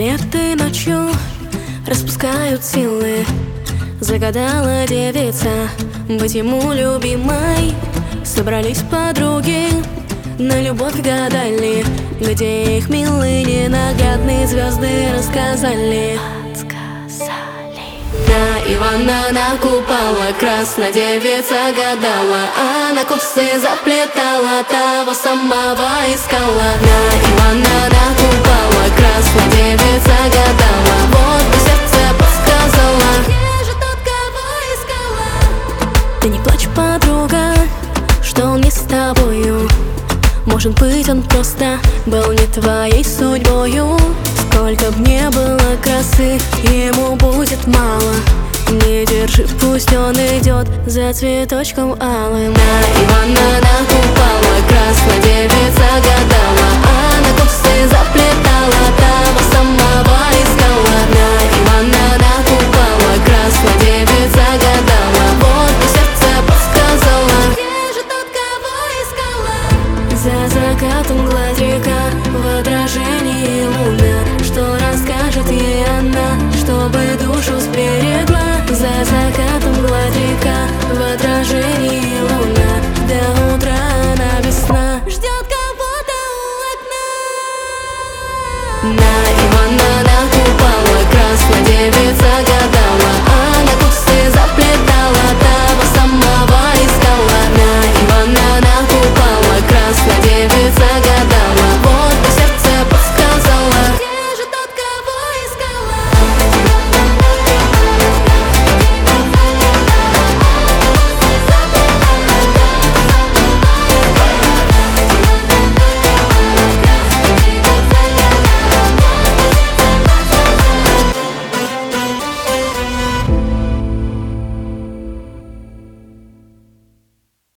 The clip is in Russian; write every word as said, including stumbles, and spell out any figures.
Рассветы ночью распускают силы. Загадала девица быть ему любимой. Собрались подруги, на любовь гадали, где их милые ненаглядные звезды рассказали. На Ивана, на купола красная девица гадала, а на кусы заплетала, того самого искала. На Ивана, на купола красная девица гадала, вот бы сердце подсказала, где же тот, кого искала. Ты не плачь, подруга, что он не с тобою. Может быть, он просто был не твоей судьбою. Сколько б не было красы, ему будет мало. Не держи, пусть он идет за цветочком алым. На Ивана, на купола красная девица гадала, а на кусы заплетала, того самого искала. На Ивана, на купола красная девица гадала, вот бы сердце подсказала, где же тот, кого искала. За закатом гладь река, в отражении луна, что расскажет ей она, чтобы душу сберегла. За закатом гладь река, в отражении